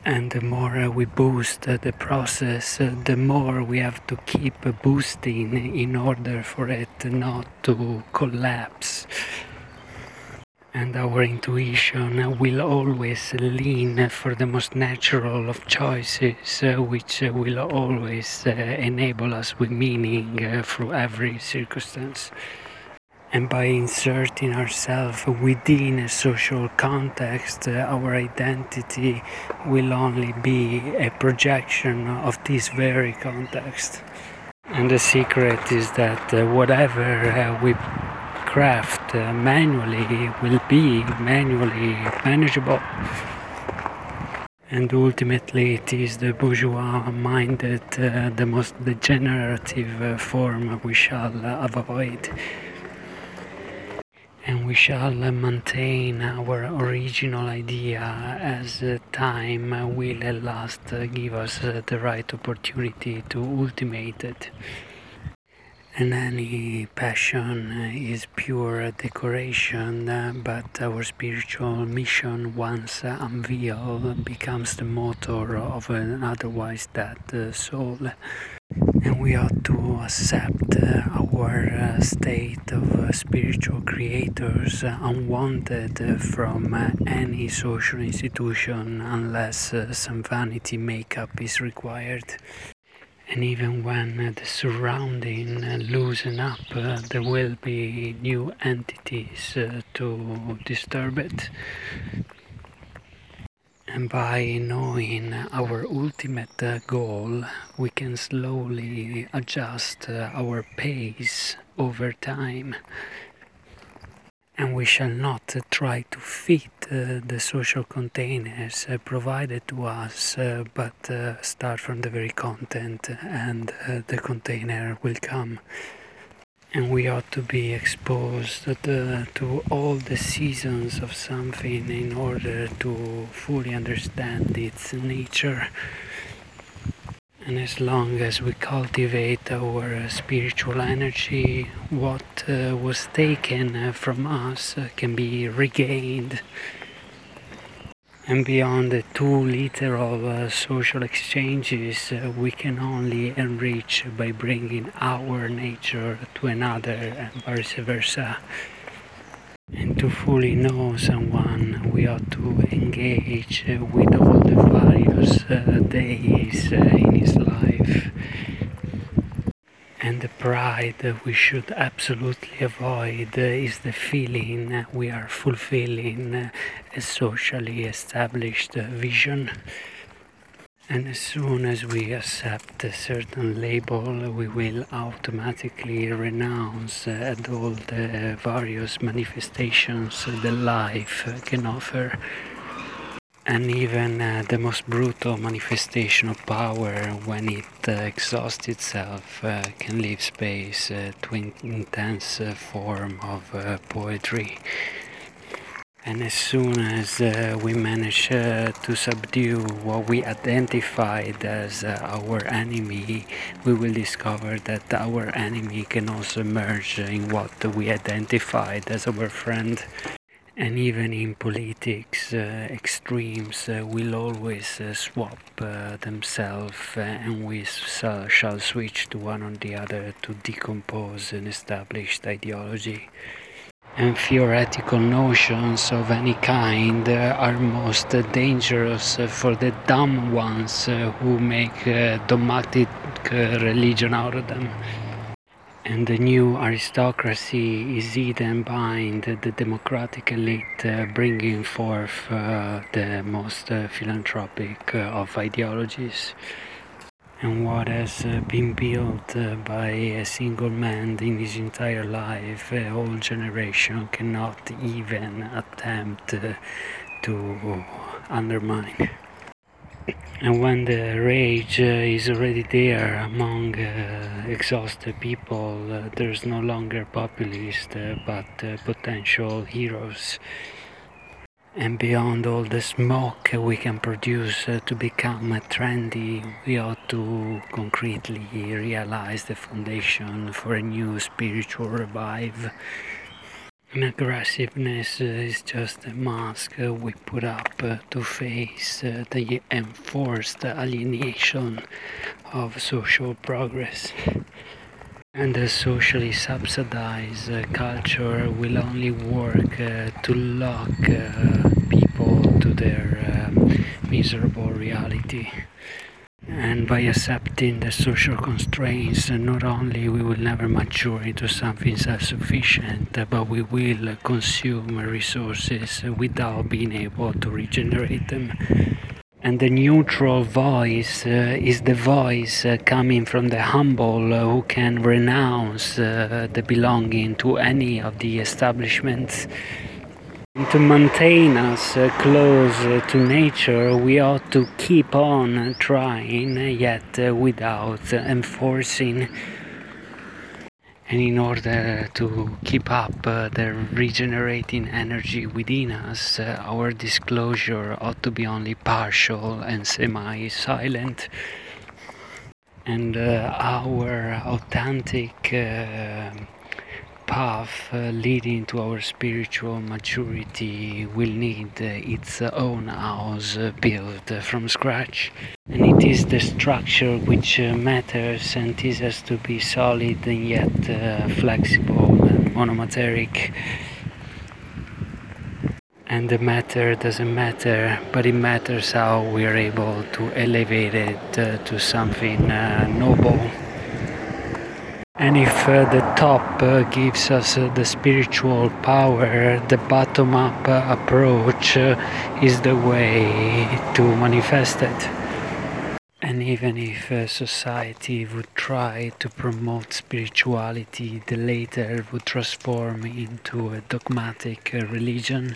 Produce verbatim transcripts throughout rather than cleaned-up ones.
And the more uh, we boost uh, the process, uh, the more we have to keep uh, boosting in order for it not to collapse. And our intuition will always lean for the most natural of choices, uh, which uh, will always uh, enable us with meaning uh, through every circumstance. And by inserting ourselves within a social context, uh, our identity will only be a projection of this very context. And the secret is that uh, whatever uh, we craft uh, manually will be manually manageable. And ultimately it is the bourgeois-minded, uh, the most degenerative uh, form we shall uh, avoid. And we shall uh, maintain our original idea as uh, time uh, will at last uh, give us uh, the right opportunity to ultimate it. And any passion is pure decoration, uh, but our spiritual mission, once uh, unveiled, becomes the motor of an otherwise dead uh, soul. And we ought to accept uh, our uh, state of uh, spiritual creators, uh, unwanted uh, from uh, any social institution unless uh, some vanity makeup is required. And even when uh, the surrounding uh, loosen up, uh, there will be new entities uh, to disturb it. And by knowing our ultimate uh, goal, we can slowly adjust uh, our pace over time. And we shall not uh, try to fit uh, the social containers uh, provided to us, uh, but uh, start from the very content, and uh, the container will come. And we ought to be exposed to, the, to all the seasons of something in order to fully understand its nature. And as long as we cultivate our uh, spiritual energy, what uh, was taken uh, from us uh, can be regained. And beyond the too literal uh, social exchanges, uh, we can only enrich by bringing our nature to another and vice versa. And to fully know someone, we ought to engage uh, with all the various uh, days uh, in his life. And the pride that we should absolutely avoid uh, is the feeling uh, we are fulfilling uh, a socially established uh, vision. And as soon as we accept a certain label, we will automatically renounce uh, all the various manifestations that life uh, can offer. And even uh, the most brutal manifestation of power, when it uh, exhausts itself, uh, can leave space uh, to an intense uh, form of uh, poetry. And as soon as uh, we manage uh, to subdue what we identified as uh, our enemy, we will discover that our enemy can also merge in what we identified as our friend. And even in politics, uh, extremes uh, will always uh, swap uh, themselves, uh, and we s- shall switch to one or the other to decompose an established ideology. And theoretical notions of any kind uh, are most uh, dangerous uh, for the dumb ones uh, who make uh, dogmatic uh, religion out of them. And the new aristocracy is hidden behind the democratic elite, uh, bringing forth uh, the most uh, philanthropic uh, of ideologies. And what has uh, been built uh, by a single man in his entire life, a whole generation cannot even attempt uh, to undermine. And when the rage uh, is already there among uh, exhausted people, uh, there's no longer populists, uh, but uh, potential heroes. And beyond all the smoke we can produce uh, to become trendy, we ought to concretely realize the foundation for a new spiritual revive. And aggressiveness uh, is just a mask uh, we put up uh, to face uh, the enforced alienation of social progress. And the socially subsidized uh, culture will only work uh, to lock uh, people to their uh, miserable reality. And by accepting the social constraints, not only we will never mature into something self-sufficient, but we will consume resources without being able to regenerate them. And the neutral voice uh, is the voice uh, coming from the humble uh, who can renounce uh, the belonging to any of the establishments. To maintain us uh, close uh, to nature, we ought to keep on trying, yet uh, without uh, enforcing. And in order to keep up uh, the regenerating energy within us, uh, our disclosure ought to be only partial and semi-silent. And uh, our authentic uh, path uh, leading to our spiritual maturity will need uh, its own house uh, built uh, from scratch. And it is the structure which uh, matters, and this has to be solid and yet uh, flexible and monomateric. And the matter doesn't matter, but it matters how we are able to elevate it uh, to something uh, noble. And if uh, the top uh, gives us uh, the spiritual power, the bottom-up uh, approach uh, is the way to manifest it. And even if uh, society would try to promote spirituality, the latter would transform into a dogmatic uh, religion.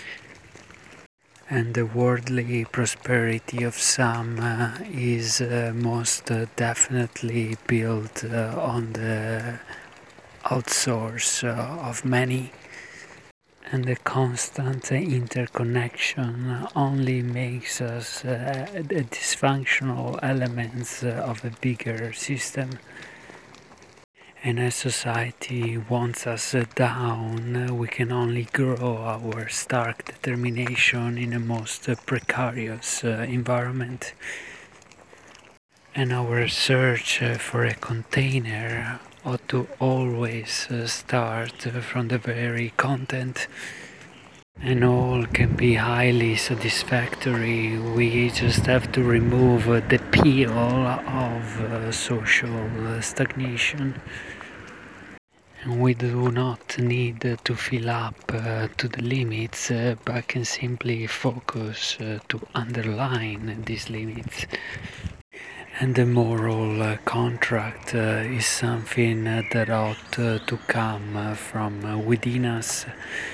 And the worldly prosperity of some uh, is uh, most uh, definitely built uh, on the outsource uh, of many. And the constant interconnection only makes us uh, the dysfunctional elements uh, of a bigger system. And as society wants us down, we can only grow our stark determination in a most precarious uh, environment. And our search for a container ought to always start from the very content. And all can be highly satisfactory. We just have to remove the peel of uh, social stagnation. And we do not need to fill up uh, to the limits, uh, but can simply focus uh, to underline these limits. And the moral uh, contract uh, is something uh, that ought uh, to come uh, from uh, within us.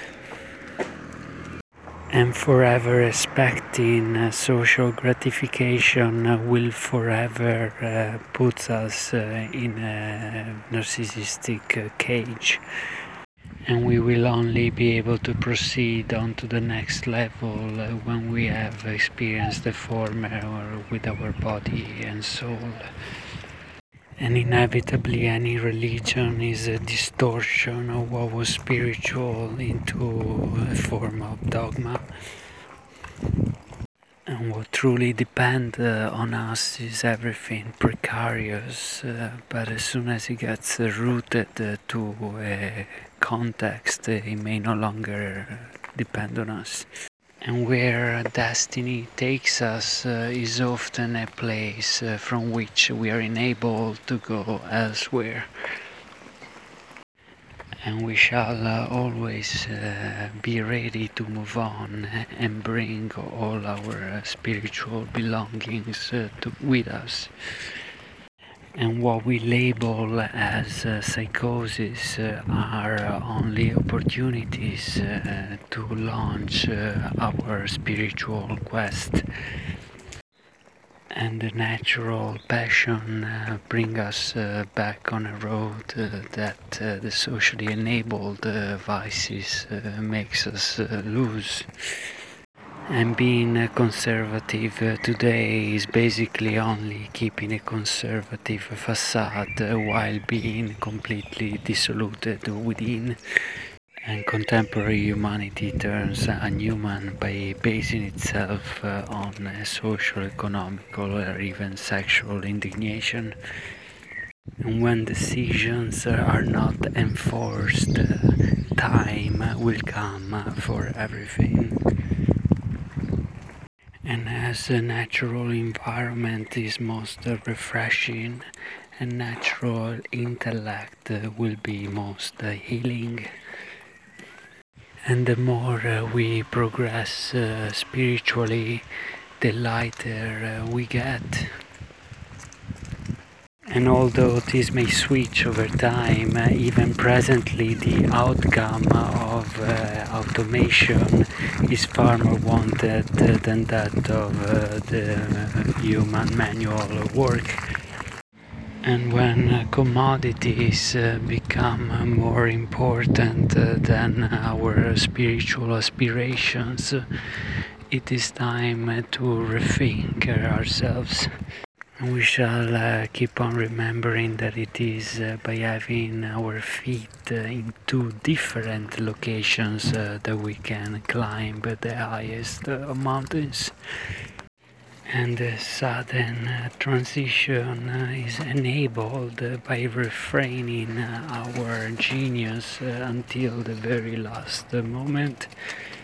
And forever expecting uh, social gratification uh, will forever uh, put us uh, in a narcissistic uh, cage. And we will only be able to proceed on to the next level uh, when we have experienced the former with our body and soul. And inevitably any religion is a distortion of what was spiritual into a form of dogma. And what truly depends uh, on us is everything precarious, uh, but as soon as it gets uh, rooted uh, to a context, uh, it may no longer depend on us. And where destiny takes us uh, is often a place uh, from which we are enabled to go elsewhere. And we shall uh, always uh, be ready to move on and bring all our uh, spiritual belongings uh, to, with us. And what we label as uh, psychosis uh, are uh, only opportunities uh, to launch uh, our spiritual quest. And the natural passion uh, bring us uh, back on a road uh, that uh, the socially enabled uh, vices uh, makes us uh, lose. And being a conservative uh, today is basically only keeping a conservative facade uh, while being completely dissoluted within. And contemporary humanity turns unhuman by basing itself uh, on uh, social, economical, or even sexual indignation. And when decisions are not enforced, uh, time will come for everything. And as the natural environment is most refreshing, and natural intellect will be most healing. And the more uh, we progress uh, spiritually, the lighter uh, we get. And although this may switch over time, uh, even presently the outcome of uh, automation is far more wanted uh, than that of uh, the uh, human manual work. And when uh, commodities uh, become uh, more important uh, than our spiritual aspirations, uh, it is time uh, to rethink uh, ourselves. And we shall uh, keep on remembering that it is uh, by having our feet uh, in two different locations uh, that we can climb the highest uh, mountains. And the sudden uh, transition uh, is enabled uh, by refraining uh, our genius uh, until the very last uh, moment.